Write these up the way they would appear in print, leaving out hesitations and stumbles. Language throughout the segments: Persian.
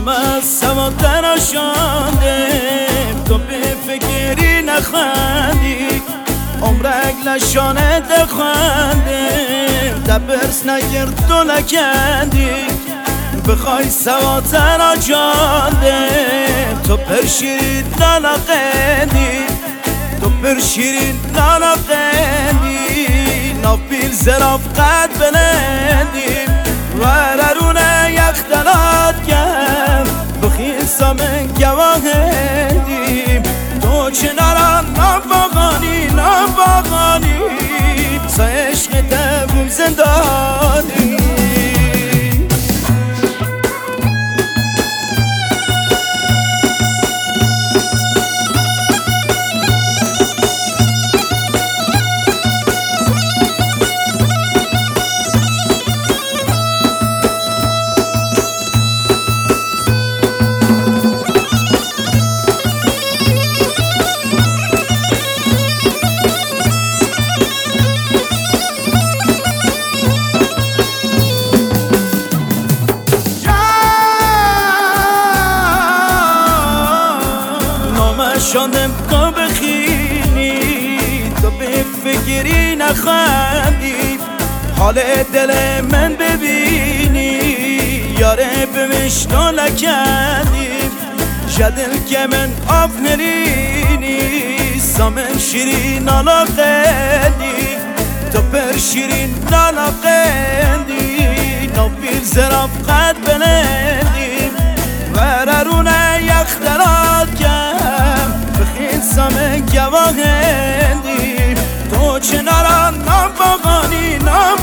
نام سواد نشاندم تو به فکری نخندی عمرک لشانه دخندم تبرس نگرد تو نکندی بخوای سواد نجاندم تو پر شیرین ننقندی تو پر شیرین ننقندی ناف بیل زراف قد بلندی وررونه یختنات کم بخیصا من گواهندیم تو چناران نفاقانی سا عشق تبوم زندانی شاندم تو بخینی تو به فکری نخندی حال دل من ببینی یاره بمشتو نکندی جدل که من آفنرینی سامن شیرین آلاقندی تو پر شیرین نالاقندی نوبیل زراف قد بلندی وررونه یخترات کم بخیل سامن گواهندی تو چناران نفاقانی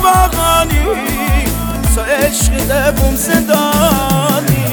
سا عشق دبوم زندانی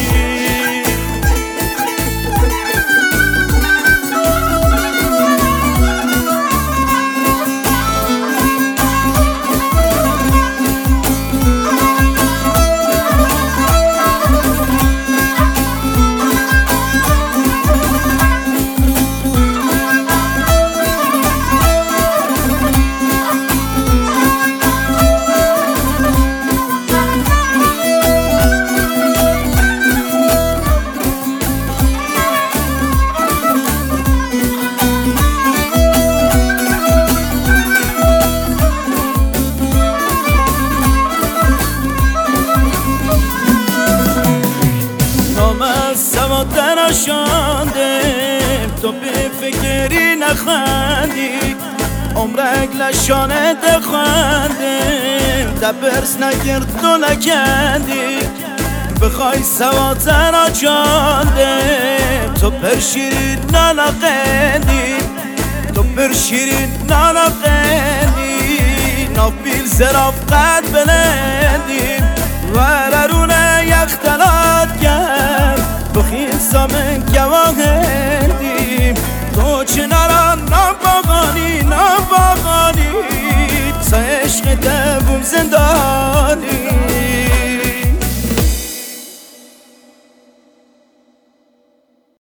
سواد نشاندم تو به فکری نخندی عمرک لشانه دخندم تبرس نگرد تو نکندی بخوای سواد نجاندم تو پر شیرین ننقندی تو پر شیرین ننقندی ناف بیل زراف قد بلندی وررونه یختلات کرد بخیصا من گواهندیم تو چناران نفاقانی سا عشق دبوم زندان